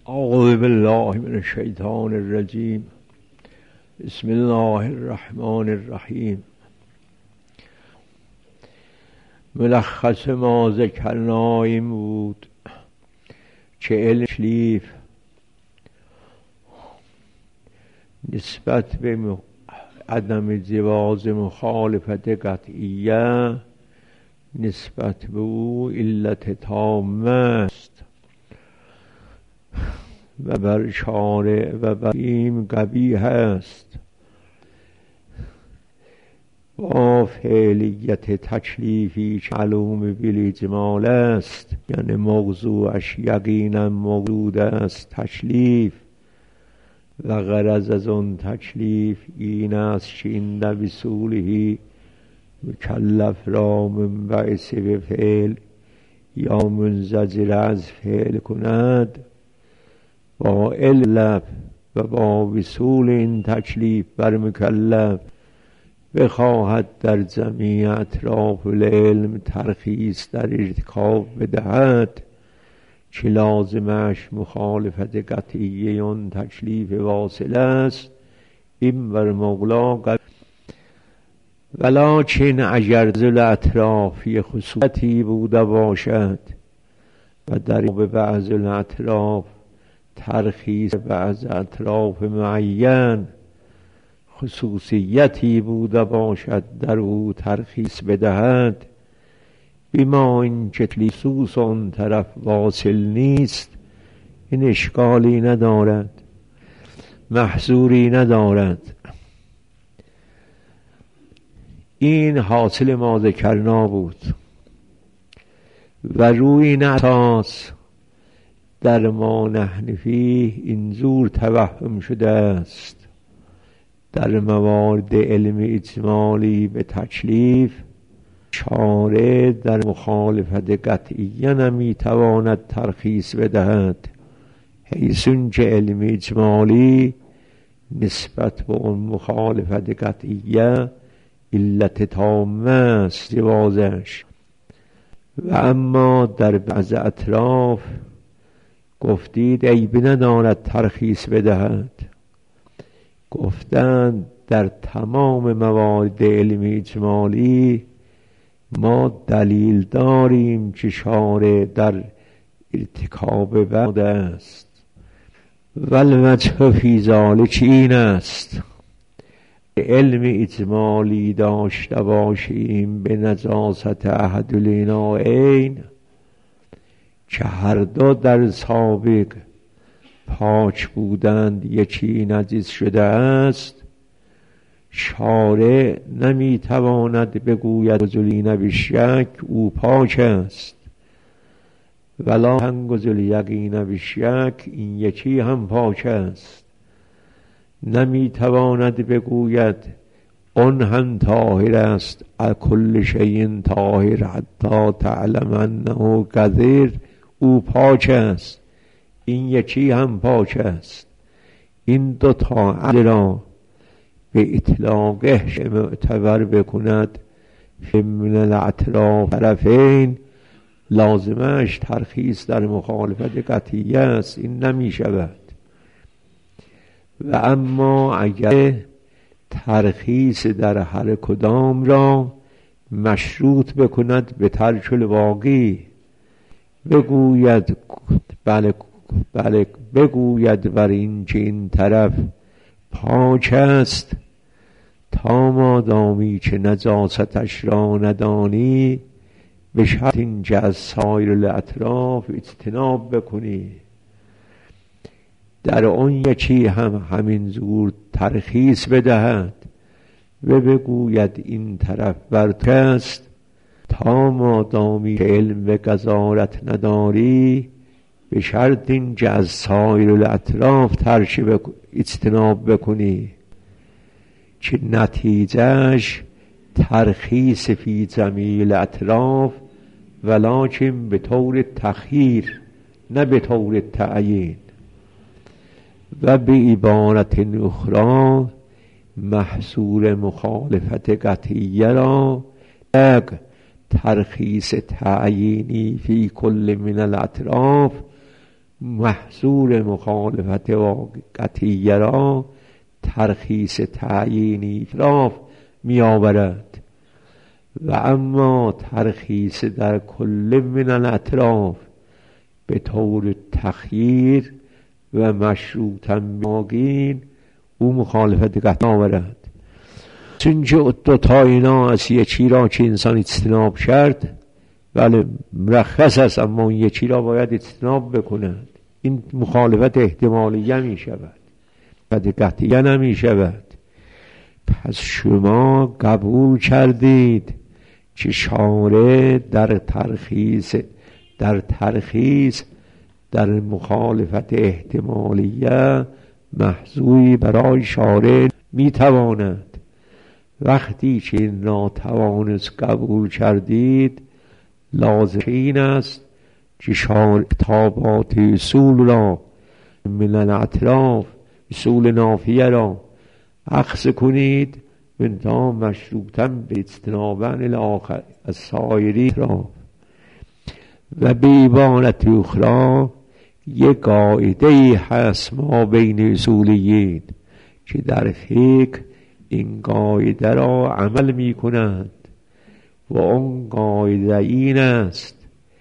اعوذ بالله من الشیطان الرجیم. بسم الله الرحمن الرحیم. ملخص ما ذکرنا این بود که علم تکلیف نسبت به عدم جواز مخالفت قطعیه نسبت به او علت تامه است و بر شارع و بر این قبیح است. با فعلیت تکلیفی که معلوم بالاجمال است، یعنی موضوعش یقینا موجود است تکلیف، و غرض از اون تکلیف این است که عند وصوله مکلف را منبعث به فعل یا منزجر از فعل کند. با علت و با وصول این تکلیف بر مکلف بخواهد در جمیع اطراف العلم ترخیص در ارتکاب بدهد که لازمش مخالفت قطعیه اون تکلیف واصل است، این بر مولا ولکن اگر ذل اطرافی خصوصیتی بوده باشد و در بعض الاطراف ترخیص بعض اطراف معین خصوصیتی بوده باشد در او ترخیص بدهد، بما این که خصوص اون طرف واصل نیست، این اشکالی ندارد، محظوری ندارد. این حاصل ما ذکرنا بود و روی این اساس در ما نحن فیه اینجور توهم شده است: در موارد علم اجمالی به تکلیف شارع در مخالفت قطعیه نمیتواند ترخیص بدهد، حیث که علم اجمالی نسبت به اون مخالفت قطعیه علت تامه است جوازش. و اما در بعض اطراف گفتید عیبی ندارد ترخیص بدهد. گفتند در تمام موارد علم اجمالی ما دلیل داریم که شارع در ارتکاب بعد است. والوجه فی ذلک این است: علم اجمالی داشته باشیم به نجاست احد الاناءین که هر دو در سابق پاک بودند، یکی نجس شده است، شارع نمیتواند بگوید رجلین بالشک او پاک است، ولا تنقض الیقین بالشک این یکی هم پاک است. نمیتواند بگوید اون هم طاهر است، کل شیء طاهر حتی تعلم انه قذر او پاک است، این یکی هم پاک است. این دو تا عدل را به اطلاقش معتبر بکند من الاطراف طرفین، لازمش ترخیص در مخالفت قطعیه است، این نمی شود. و اما اگر ترخیص در هر کدام را مشروط بکند به ترک الباقی، بگوید بله بگوید بر این که این طرف پاک است تا مادامی که نجاستش را ندانی، به شرط این که از سایر الاطراف اجتناب بکنی. در اون یکی هم همین زور ترخیص بدهد و بگوید این طرف برت است تا مادامی که علم و قضاوت نداری، به شرط این که از سایر الاطراف اجتناب بکنی، که نتیجهش ترخیص فی جمیع الاطراف ولکن به طور تخییر نه به طور تعیین. و به عبارت اخرى محصور مخالفت قطعیه را ترخیص تعیینی فی کل من الاطراف محصول مخالفت با قطعیه را ترخیص تعیینی اطراف می آورد و اما ترخیص در کل من الاطراف به طور تخییر و مشروطا ماگین او مخالفت قطعی آورد. چنانچه دوتا اینا از یکی را که انسان اجتناب کرد بله مرخص است، اما اون یکی را باید اجتناب بکند. این مخالفت احتمالیه می شود و قطعیه نمی شود. پس شما قبول کردید که شارع در ترخیص در مخالفت احتمالیه محضوری برای شارع می تواند. وقتی که این ناتوانست قبول کردید لازم این است که شارع خطابات اصول را من الاطراف اصول نافیه را اخذ کنید منتها مشروطاً به اجتنابن الاخر از سایری را. و به عبارت اخرى یک قاعده هست ما بین اصولیین که در فقه این قاعده را عمل می کنند و اون قاعده این است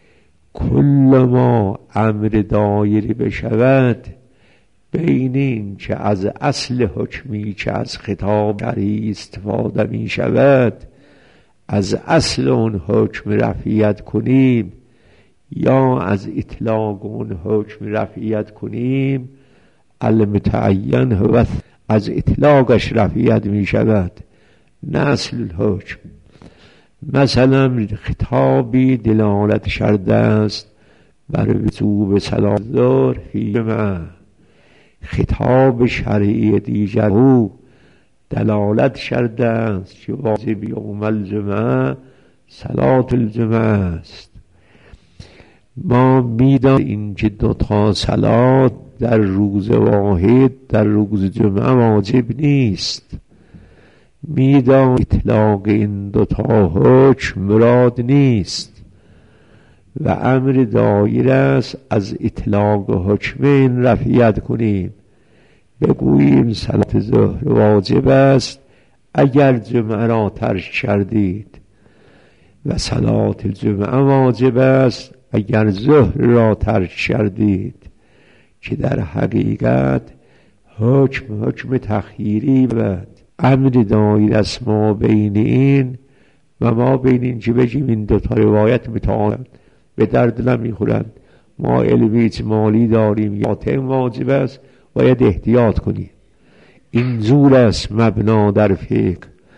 کل ما امر دایری بشود بین این که از اصل حکمی که از خطاب شرعی استفاده می شود از اصل اون حکم رفعیت کنیم یا از اطلاق اون حکم رفعیت کنیم المتعین هو از اطلاقش رفعیت می شود نه اصل الحکم. مثلا خطابی دلالت کرده است بر وجوب صلاة الظهر فی جمعه، خطاب شرعی دیگر او دلالت کرده است که واجب یوم الجمعه صلاة الجمعه است. ما میدانیم این که دوتا صلات در روز واحد در روز جمعه واجب نیست. میدانیم اطلاق این دوتا حکم مراد نیست و امر دایر است از اطلاق حکم این رفعیت کنیم، بگوییم صلاة ظهر واجب است اگر جمعه را ترک کردید و صلاة الجمعه واجب است اگر ظهر را ترک کردید، که در حقیقت حکم تخییری بود. امر دایر است ما بین این و ما بین این که بگیم این دوتا روایت متعارض به درد نمیخورند. ما علم اجمالی داریم یا تیم واجب است باید احتیاط کنیم. این زور است مبنا در فقه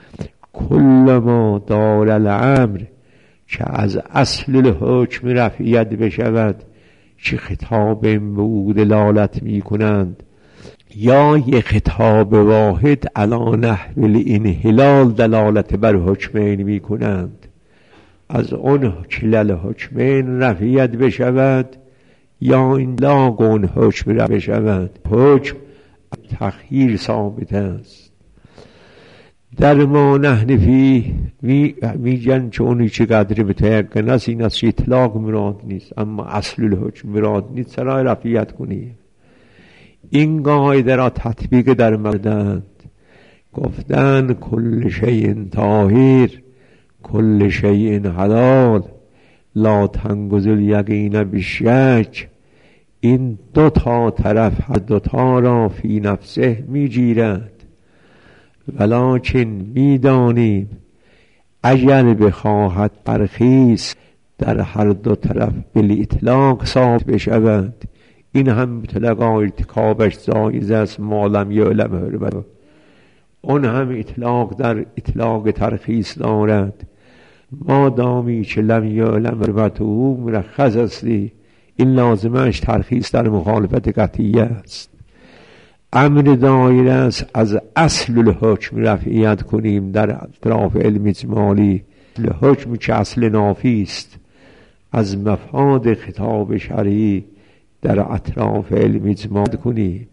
کل ما دار الامر که از اصل الحکم رفعیت بشود که خطاب به او دلالت می کنند یا یک خطاب واحد علی نحو الانحلال دلالت بر حکمین می کنند، از اون کلل حکمین رفعیت بشود یا این لاغ اون حکم را بشود. حکم تخییر ثابت است. در ما نحن فی میگن که اونی چه قدر متیقن است این است که اطلاق مراد نیست اما اصل الحکم مراد نیست، سرای رفعیت کنیم. این قاعده را تطبیق در مردند گفتن کل شیء طاهر کل شیء حلال لا تنقض الیقین بالشک. این دوتا طرف هر دوتا را فی نفسه میگیرد ولکن میدانیم اگر بخواهد ترخیص در هر دو طرف بالاطلاق ثابت بشود این هم مطلقا ارتکابش جایز است ما لم یعلم حرمته. اون هم اطلاق در اطلاق ترخیص دارد ما دامی که لم یعلم حرمته مرخص استی. این لازمش ترخیص در مخالفت قطعیه است. امر دایر است از اصل الحکم رفعیت کنیم در اطراف علم اجمالی. الحکم که اصل نافی است از مفاد خطاب شرعی در اطراف علم اجمال کنیم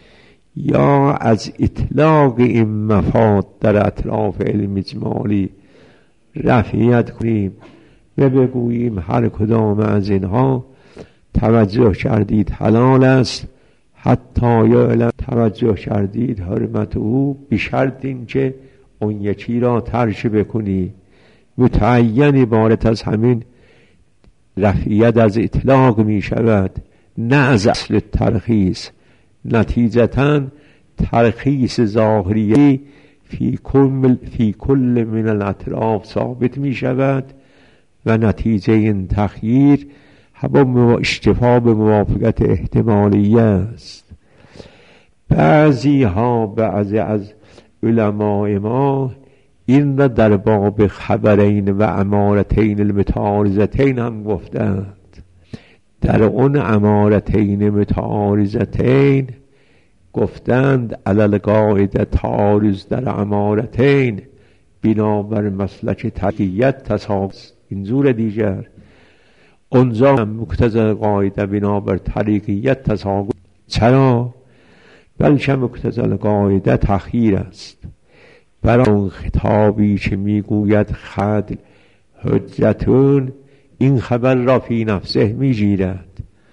یا از اطلاق این مفاد در اطراف علم اجمالی رفعیت کنیم و بگوییم هر کدام از اینها توجه کردید حلال است، حتی یعلم توجه کردید حرمت او، به شرط این که اون یکی را ترک بکنی. متعین عبارت از همین رفعیت از اطلاق می شود، نه از اصل ترخیص. نتیجتاً ترخیص ظاهری فی کل من الاطراف ثابت می شود و نتیجه این تخییر اشتفا به موافقت احتمالیه است. بعضی از علماء ما این را در باب خبرین و امارتین المتعارضتین هم گفتند. در اون امارتین متعارضتین گفتند علل قاعده تعارض در امارتین بنابر مسلک تقییت تساوی. این زور دیگر اونجا مقتضی قاعده بنابر طریقیت تساوی. چرا؟ بلکه مقتضی قاعده تخییر است. برای اون خطابی که میگوید خدل حجتون، این خبر را فی نفسه میگیرد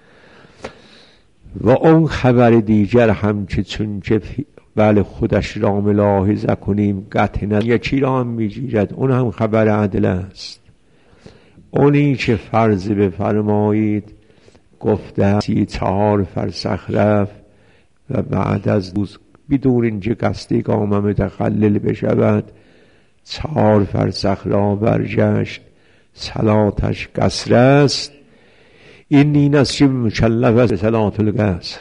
و اون خبر دیگر هم که چون که بله خودش را ملاحظه کنیم قطع یکی را هم میگیرد، اون هم خبر عدل است. اونی که فرض بفرمایید گفته 34 فرسخ رفت و بعد از روز بدون اینکه قصد اقامه متخلل بشود 4 فرسخ را برگشت، صلاتش قصر است. این است که مکلف است صلات القصر.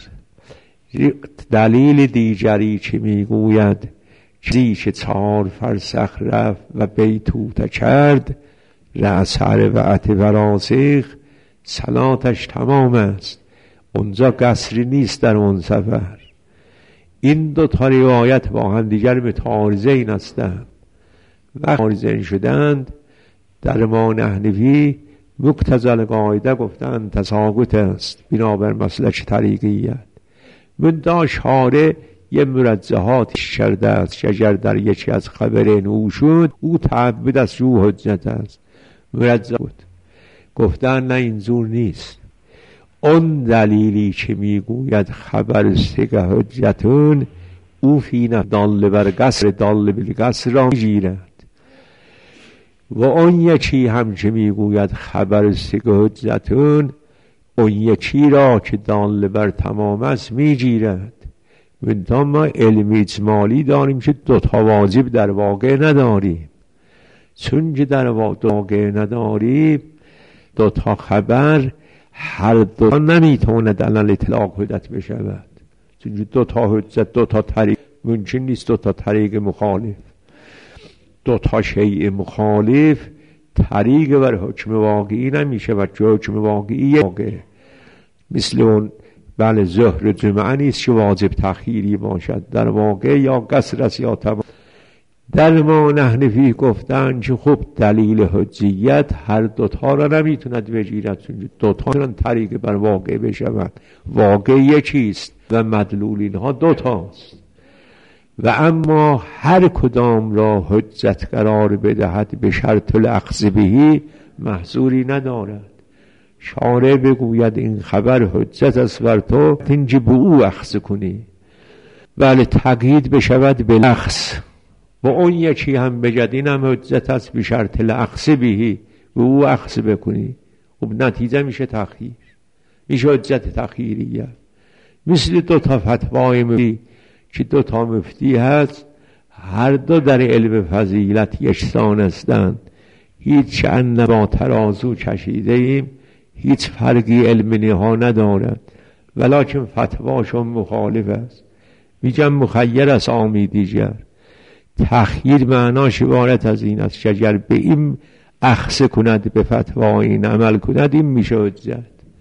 دلیل دیگری که میگوید چیزی که 4 فرسخ رفت و بیتوته کرد رأس اربعه و راسخ، صلاتش تمام است، اونجا قصری نیست در اون سفر. این دو تا روایت با هم دیگر متعارضین هستند. وقتی متعارضین شدند در ما نحنفی مقتضی القاعده گفتند تساقط است بنابر مسلک طریقیت. من شارع یه مرجحات کرده است که اگر در یکی از خبرین او شد او تعبد است، او حجت است. مرجح بود گفتن نه این زور نیست. اون دلیلی که میگوید خبر سگه حجتون او فینه دال بر قصر دال بالقصر را میگیرد و اون یکی هم که میگوید خبر سگه حجتون اون یکی را که دال بر تمام است میگیرد. منتها ما علم اجمالی داریم که 2 تا واجب در واقع نداریم. چون که در واقع نداریم 2 تا خبر هر 2 نمیتونه دلال اطلاق حجت بشود. چون 2 تا حجت 2 تا طریق ممکن نیست، 2 تا طریق مخالف، 2 تا شیء مخالف طریق بر حکم واقعی نمیشه و چه حکم واقعی واقع مثل اون بله ظهر جمعه نیست که واجب تخییری باشد، در واقع یا قصر است یا تمام. در ما نحنفی گفتن که خب دلیل حجیت هر 2 تا را نمیتوند بگیرد، چون 2 تا طریق بر واقع بشود. واقع یکیست و مدلول اینها 2 تاست و اما هر کدام را حجت قرار بدهد به شرط الاخذ بهی محظوری ندارد. شارع بگوید این خبر حجت است بر تو، اینجا به او اخذ کنی، بله تقیید بشود به الاخذ و اون یکی هم بگد این هم حجت است به شرط الاخذ بهی، به او اخذ بکنی. خب نتیجه میشه تخییر، میشه حجت تخییریه. مثل 2 تا فتوای مفتی که 2 تا مفتی هست، هر 2 در علم فضیلت یکسان هستند، هیچ ان با ترازو کشیده ایم، هیچ فرقی علمی ها ندارد، ولیکن فتواشون مخالف است. میگم مخیر است آمی دیگر. تخییر معناش عبارت از این است که اگر به این اخذ کند به فتوای این عمل کند این میشه حجت،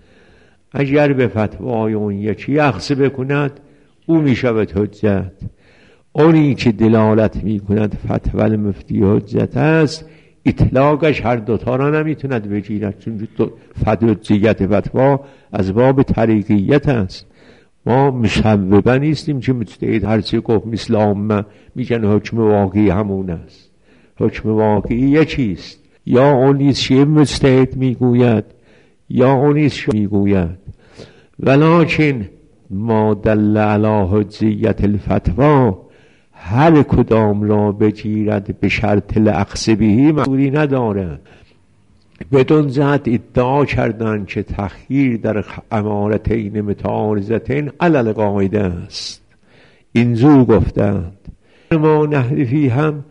اگر به فتوای اون یکی اخذ بکند او میشود حجت. اونی که دلالت میکند فتوای مفتی حجت است اطلاقش هر 2 تا را نمیتوند بگیرد، چون حجیت فتوا از باب طریقیت است. ما مصوبه نیستیم که مجتهد هر چی گفت مثل عامه میگن حکم واقعی همون است. حکم واقعی یکیست، یا اون نیست که مجتهد میگوید یا نیز میگوید ولکن ما دل علی حجیت الفتوا، هر کدام را بگیرد به شرط الاخذ بهی مزوری ندارد. بدون جهت ادعا کردند که تخییر در امارتین متعارضتین علی القاعده است. اینجور گفتند. ما نحرفی هم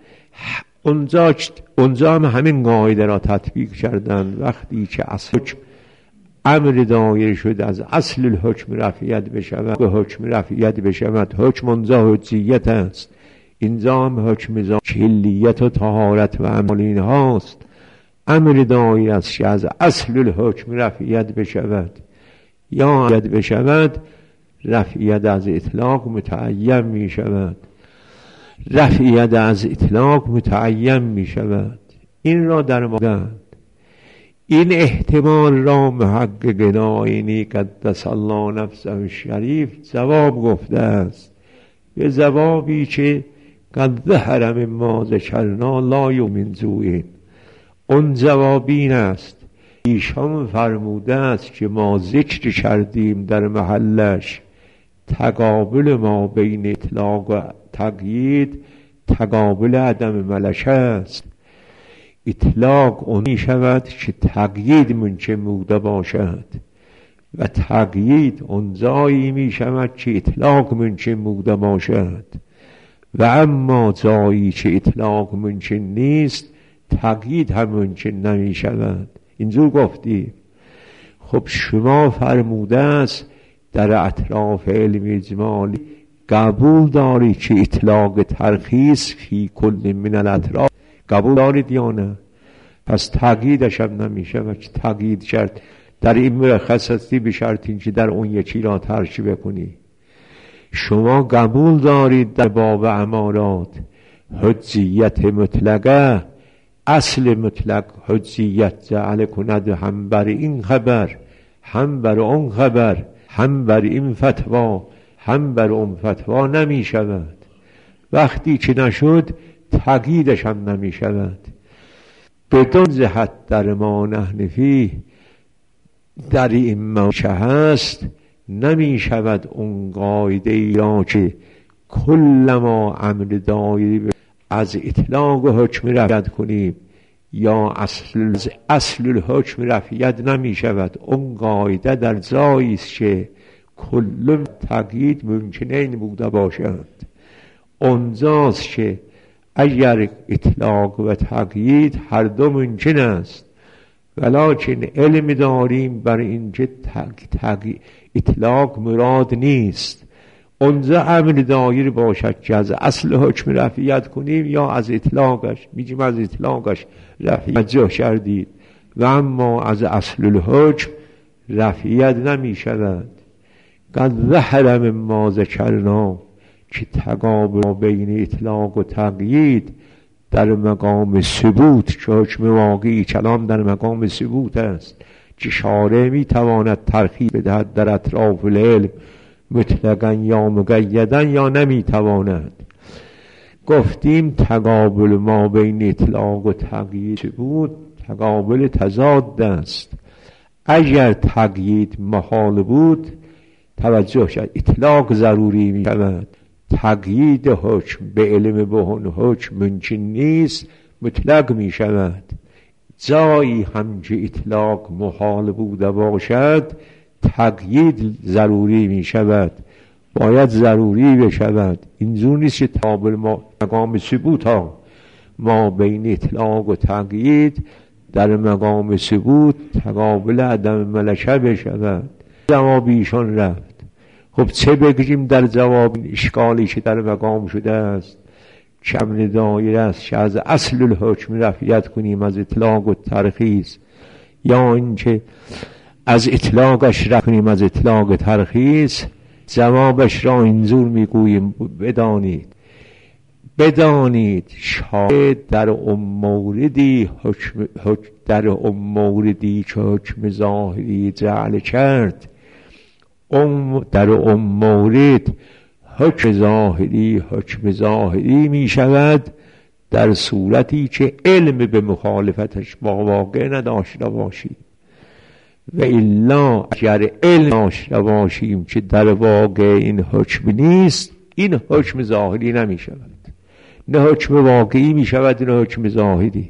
اونجا هم همین قاعده را تطبیق کردند. وقتی که اصل امر دایر شد از اصل الحکم رفعیت بشود به حکم رفعیت بشود، حکم اونجا حجیت است. اینجا هم حکم کلیت و طهارت و اعمال اینهاست. امر دایر است که از اصل الحکم رفعیت بشود یا رفعیت بشود، رفعیت از اطلاق متعین می شود. رفعیت از اطلاق متعین می شود. این را در مادند. این احتمال را محقق نائینی قدس الله نفسه شریف جواب گفته است، به جوابی که قد ظهر مما ذکرنا لا یؤمن ذوین. اون جواب این است، ایشان فرموده است که ما ذکر کردیم در محلش تقابل ما بین اطلاق و تقیید تقابل عدم ملکه است. اطلاق اون می شود که تقیید ممکن بوده باشد و تقیید اون جایی می شود که اطلاق ممکن بوده باشد، و اما جایی که اطلاق ممکن نیست تقیید هم ممکن نمی شود. اینجور گفتیم. خب شما فرموده است در اطراف علم اجمالی قبول داری که اطلاق ترخیص فی کل من الاطراف قبول دارید یا نه؟ پس تقییدش هم نمیشه و که تقیید کرد در این مرخص هستی به شرط اینکه در اون یکی را ترجیح بکنی. شما قبول دارید در باب امارات حجیت مطلقه، اصل مطلق حجیت جعل کند هم بر این خبر هم بر اون خبر هم بر این فتوا هم بر اون فتوا نمی شود. وقتی که نشد تقییدش هم نمی شود. بدون جهت در ما نحنفی در این موشه هست نمی شود اون قاعده ای را که کل ما امر دایری از اطلاق و حکم رفعیت کنیم یا اصل الحکم رفعیت نمی شود. اون قاعده در جایی است که کل تقیید ممکنه این بوده باشد. اونجاست که اگر اطلاق و تقیید هر دو ممکن است، ولکن علم داریم بر اینکه اطلاق مراد نیست. اونجا امر دایر باشد که از اصل حکم رفعیت کنیم یا از اطلاقش، میگیم از اطلاقش رفعیت جا کردید و اما از اصل الحکم رفعیت نمی شود. قد ظهر مما ذکرنا که تقابل بین اطلاق و تقیید در مقام ثبوت که حکم واقعی کلام در مقام ثبوت است که شارع می تواند ترخیص بدهد در اطراف العلم مطلقاً یا مقیداً یا نمی تواند. گفتیم تقابل ما بین اطلاق و تقیید ثبوت تقابل تضاد است. اگر تقیید محال بود توجه شد اطلاق ضروری می شود. تقیید حکم به علم بهون حکم ممکن نیست، مطلق می شود. جایی هم که اطلاق محال بوده باشد تقیید ضروری می شود، باید ضروری بشود. اینجور نیست که تقابل مقام ثبوت ها ما بین اطلاق و تقیید در مقام ثبوت تقابل عدم ملکه بشود. جواب ایشان رفت. خب چه بگیم در جواب اشکالی که در مقام شده است؟ کم دایر است که از اصل الحکم رفعیت کنیم از اطلاق و ترخیص، یا اینکه از اطلاقش رفع کنیم از اطلاق ترخیص. جوابش را اینجور میگوییم بدانید شاید در موردی که حکم ظاهری جعل کرد، در مورد حکم ظاهری می شود در صورتی که علم به مخالفتش با واقع نداشته باشید. و الا اگر علم داشته باشیم که در واقع این حکم نیست، این حکم ظاهری نمی شود، نه حکم واقعی می شود نه حکم ظاهری.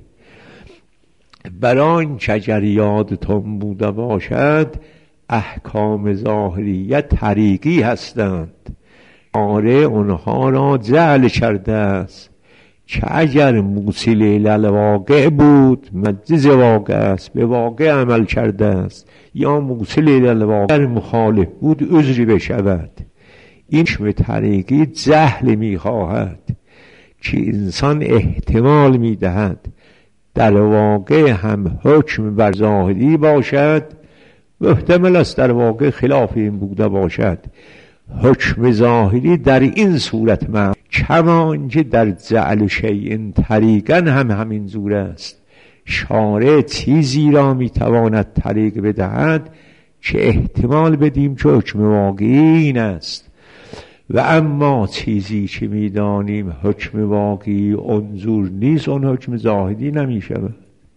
برای اینکه اگر یادتون بوده باشد احکام ظاهریه طریقی هستند، آره اونها را جعل کرده است که اگر موصل الواقع بود مجز واقع است، به واقع عمل کرده است، یا موصل الواقع مخالف بود عذری بشود. این حکم طریقی جهل میخواهد که انسان احتمال میدهد در واقع هم حکم بر ظاهری باشد، محتمل است در واقع خلاف این بوده باشد. حکم ظاهری در این صورت من کما اینکه در جعل شیء طریقا هم همین زور است. شارع چیزی را میتواند طریق بدهد که احتمال بدیم که حکم واقعی این است، و اما چیزی که میدانیم حکم واقعی انظور نیست اون حکم ظاهری نمیشود.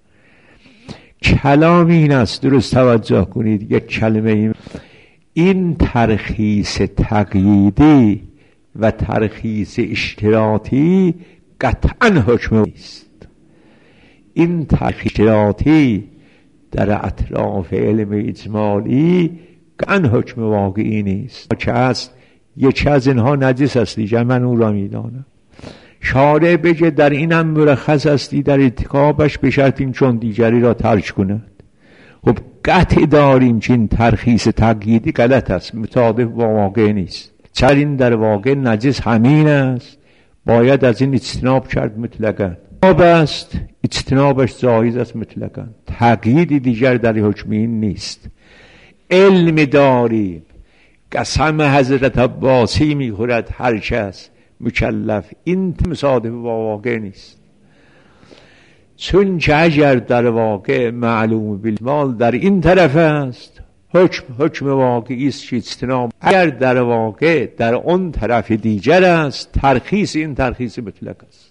کلام این است، درست توجه کنید، یک کلمه این ترخیص تقییدی و ترخیص اشتراطی قطعا حکم است. این ترخیص اشتراطی در اطراف علم اجمالی قطعا حکم واقعی نیست. چه هست؟ یکی از اینها نجس هستی، من او را میدانم. شارع بگه در اینم مرخص هستی در ارتکابش به شرط این چون دیگری را ترک کند. خب قطع داریم که این ترخیص تقییدی غلط است، مطابق با واقع نیست. چرا این در واقع نجس همین است، باید از این اجتناب کرد مطلقاً. آب است اجتنابش جایز است مطلقاً، تقییدی دیگر در حکم این نیست. علم داریم، قسم حضرت عباسی میخورد هر کس مکلف، این مصادف با واقع نیست. چون که اگر در واقع معلوم بالمال در این طرف است، حکم واقعی است که اجتناب. اگر در واقع در اون طرف دیگر است، ترخیص این ترخیص مطلق است.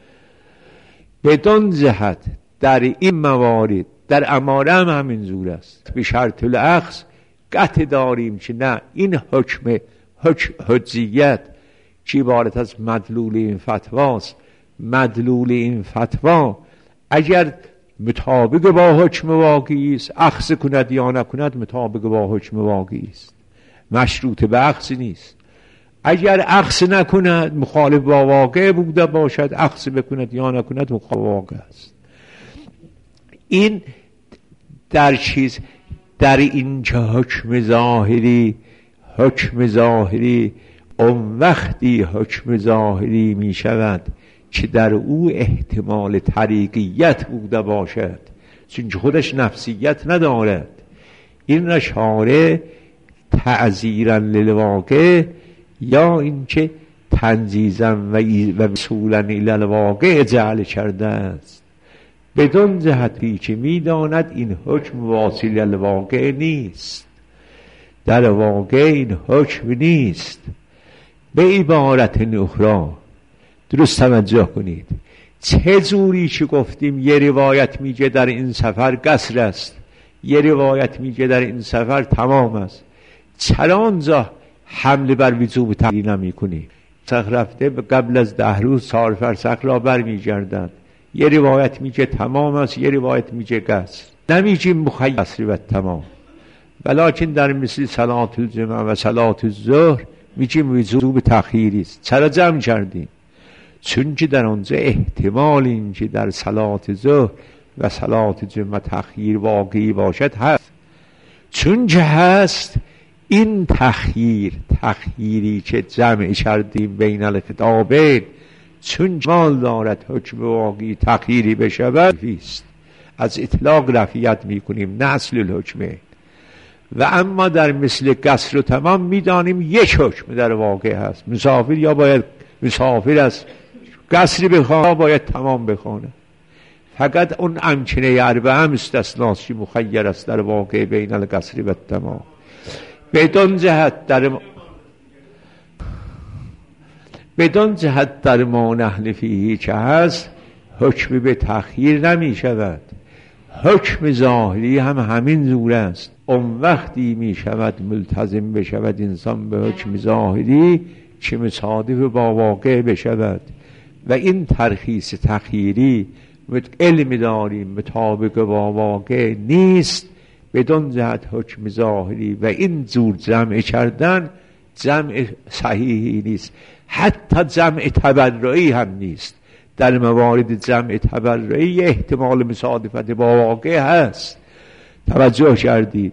بدون جهت در این موارد در اماره هم همین زور است، به شرط الاخذ قطع داریم که نه، این حکم حجیت که عبارت از مدلول این فتواست، مدلول این فتوا اگر مطابق با حکم واقعی است اخذ کند یا نکند مطابق با حکم واقعی است، مشروط به اخذ نیست. اگر اخذ نکند مخالف با واقع بوده باشد، اخذ بکند یا نکند مخالف واقع است. این در چیز در اینجا حکم ظاهری اون وقتی حکم ظاهری می شود که در او احتمال طریقیت بوده باشد، چون خودش نفسیت ندارد. این را شارع تعزیرا للواقع یا اینکه تنزیزا و وصولا الی الواقع جعل کرده است، بدون جهتی که میداند این حکم واصل الواقع نیست، در واقع این حکم نیست. به عبارت اخرى درست توجه کنید، چه جوری که گفتیم یه روایت میگه در این سفر قصر است، یه روایت میگه در این سفر تمام است، چرا آنجا حمله بر وجوب تعیین نمی کنی؟ فرسخ رفته قبل از 10 روز 4 فرسخ را برمیگردند، یه روایت میگه تمام است، یه روایت میگه قصر، نمیگیم مخیر قصر و تمام. ولیکن در مثل صلات الجمعه و صلات الظهر میگیم وجوب تأخیری است. چرا جمع کردیم؟ چون که در آنجا احتمال این که در صلات ظهر و صلات جمعه تأخیر واقعی باشد هست. چون که هست، این تأخیری که جمع کردیم بین الخطابین، چون مال دارد حکم واقعی تأخیری بشود است، از اطلاق رفعیت میکنیم، نه اصل الحکمه. و اما در مثل قصر و تمام میدانیم یک حکم در واقع هست، مسافر یا باید مسافر است قصری بخوانه یا باید تمام بخوانه، فقط اون امکنه اربعه مستثناست که مخیر است در واقع بین القصر و تمام. بدون جهت در ما نحن فیه که هست، حکم به تأخیر نمی شود. حکم ظاهری هم همین زور است. اون وقتی می شود ملتزم بشود انسان به حکم ظاهری که مصادف با واقع بشود و این ترخیص تخییری علم داریم مطابق با واقع نیست، بدون جهت حکم ظاهری و این زور جمع کردن جمع صحیحی نیست، حتی جمع تبرعی هم نیست. در موارد جمع تبرعی احتمال مصادفت با واقع هست. توجه کردید؟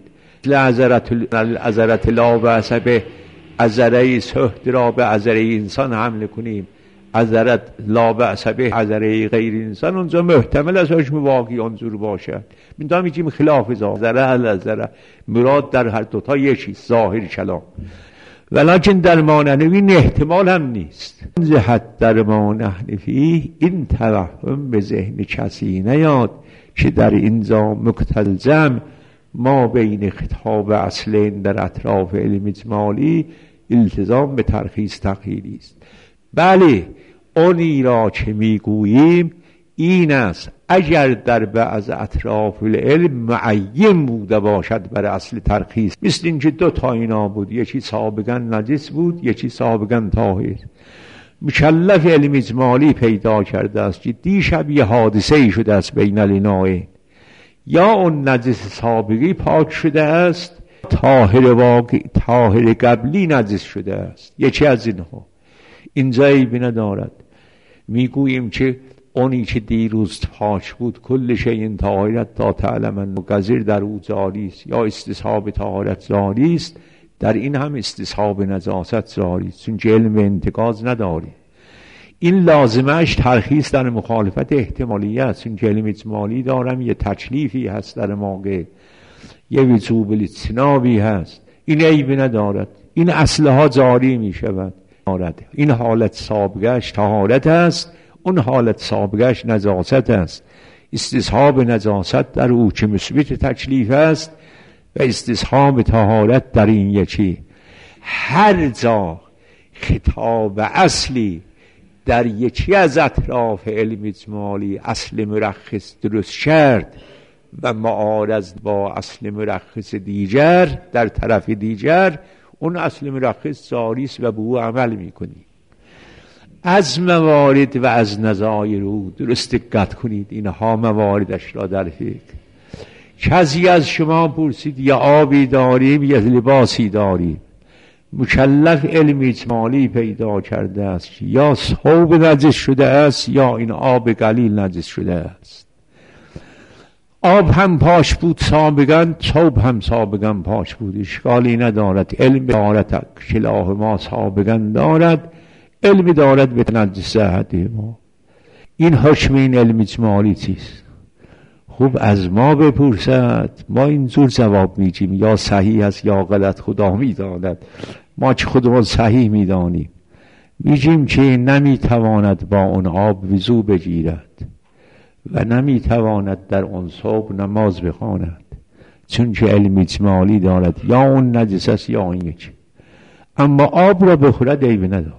عذرت لا بأس به عذره سهد را به عذره انسان حمله کنیم، عذرت لا بأس به عذره غیر انسان اونجا محتمل از حکم واقعی انظور باشد. من دارم میگیم خلاف ظاهر مراد در هر دوتا یه چیز ظاهر کلام، ولیکن در معنوی این احتمال هم نیست. جهت در معنوی این توهم به ذهن کسی نیاد که در اینجا مکتلزم ما بین خطاب اصلین در اطراف علم اجمالی التزام به ترخیص تخییری است. بله، اونی را که میگوییم این است اگر در بعض اطراف العلم معین بوده باشد بر اصل ترخیص، مثل اینکه دو تا اینا بود، یکی سابقا نجس بود یکی سابقا طاهر. مکلف علم اجمالی پیدا کرده است که دیشب یه حادثه ای شده است بین الاناین، یا اون نجس سابقی پاک شده است، طاهر قبلی نجس شده است، یکی از اینها. اینجا عیبی ندارد. میگوییم که اونی که دیروز پاک بود کل شیء طاهرت تا تعلمن مقذر در او جاری است، یا استصحاب طهارت جاری است، در این هم استصحاب نجاست جاری است، چون علم انتقاض نداریم. این لازمش ترخیص در مخالفت احتمالی است، چون علم اجمالی دارم یه تکلیفی هست در موقع، یه وجوب الاجتنابی هست، این عیبی ندارد، این اصلها جاری می شود. این حالت سابقش طهارت است، اون حالت سابقش نجاست است. استصحاب نجاست در او که مثبت تکلیف است و استصحاب طهارت در این یکی. هر جا خطاب اصلی در یکی از اطراف علم اجمالی اصل مرخص درست کرد و معارض با اصل مرخص دیگر در طرف دیگر، اون اصل مرخص جاری است و به او عمل میکنی. از موارد و از نظایر او درست دقت کنید، اینها مواردش را در فکر. کسی از شما پرسید یا آبی داریم یا لباسی داریم، مکلف علم اجمالی پیدا کرده است یا ثوب نجس شده است یا این آب قلیل نجس شده است. آب هم پاک بود سابقا، ثوب هم سابقا پاک بود، اشکالی ندارد. علم دارد کلاه ما سابقا دارد، علم دارد به تنجس ما. این حکم این علم اجمالی چیست؟ خوب از ما بپرسد، ما اینجور جواب میگیم یا صحیح است یا غلط، خدا میداند. ما که خودمون صحیح میدانیم، میگیم که نمیتواند با اون آب وضو بگیرد و نمیتواند در اون صبح نماز بخواند، چون که علم اجمالی دارد یا اون نجس است یا این یکی. اما آب را بخورد عیب ندارد،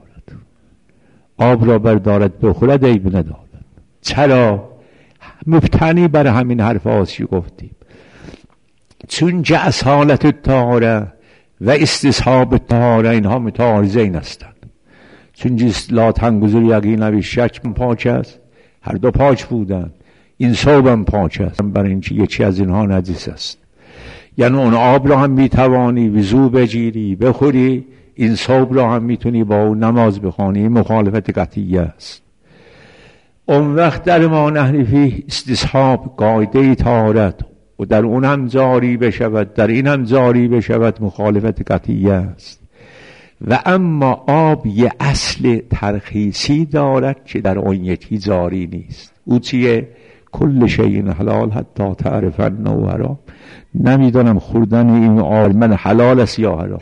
آب را بردارد بخورد عیب ندارد. چرا؟ مبتنی بر همین حرف آسی گفتیم، چون که اصالت الطهاره و استصحاب الطهاره اینها متعارضین هستند. چون لا تنگذر یقین و شک پاک است، هر دو پاک بودن. این ثوب هم پاک است، برای اینکه یکی از اینها نجس است. یعنی اون آب را هم میتوانی وضو بگیری بخوری، این ثوب را هم میتونی با اون نماز بخوانی. مخالفت قطعی است. اون وقت در ما نحنفی استصحاب قاعده طهارت و در اون هم جاری بشود، در این هم جاری بشود، مخالفت قطعی است. و اما آب یه اصل ترخیصی دارد که در اون یکی جاری نیست. او چیه؟ کل شیء حلال حتی تعرف انه حرام. نمیدانم خوردن این آب من حلال است یا حرام.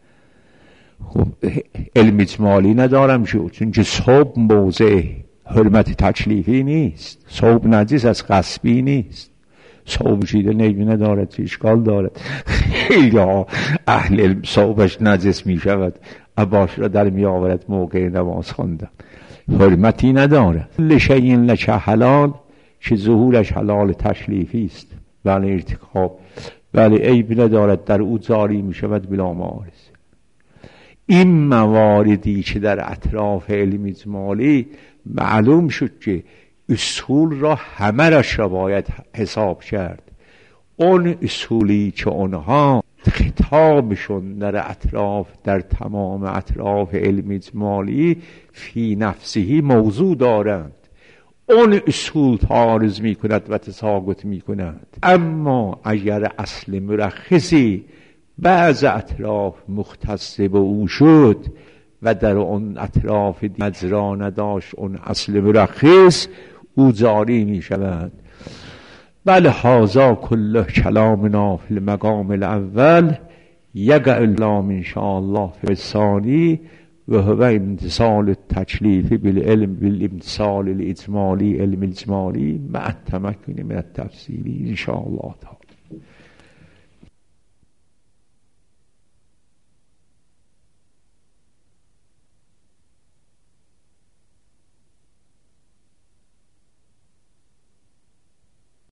خب علم اجمالی ندارم شو، چون که ثوب موضع حرمت تکلیفی نیست، ثوب نجس از غصبی نیست. ثوب چیده نیمی ندارد، چه اشکال دارد؟ خیلی اهل علم ثوبش نجس می شود، عباش را در می آورد موقع نماز خواندن، حرمتی ندارد. کل شیء لک حلال که ظهورش حلال تشلیفی است، بله ارتکاب، بله عیب ندارد، در او جاری می شود بلا معارضه. این مواردی که در اطراف علم اجمالی معلوم شد که اصول را همه را باید حساب کرد. اون اصولی که اونها خطابشون در اطراف، در تمام اطراف علم اجمالی فی نفسهی موضوع دارند، اون اصول تعارض می کند و تساقط می کند. اما اگر اصل مرخصی بعض اطراف مختص به او شد و در اون اطراف مجرا نداشت اون اصل مرخص، او جاری می شود. بله هذا کله کلامنا فی المقام الاول، یقع الکلام ان شاء الله فی الثانی و هو امتثال التکلیف بالعلم بالامتثال الاجمالی علم الاجمالی مع التمکن من التفصیلی ان شاء الله تعالی.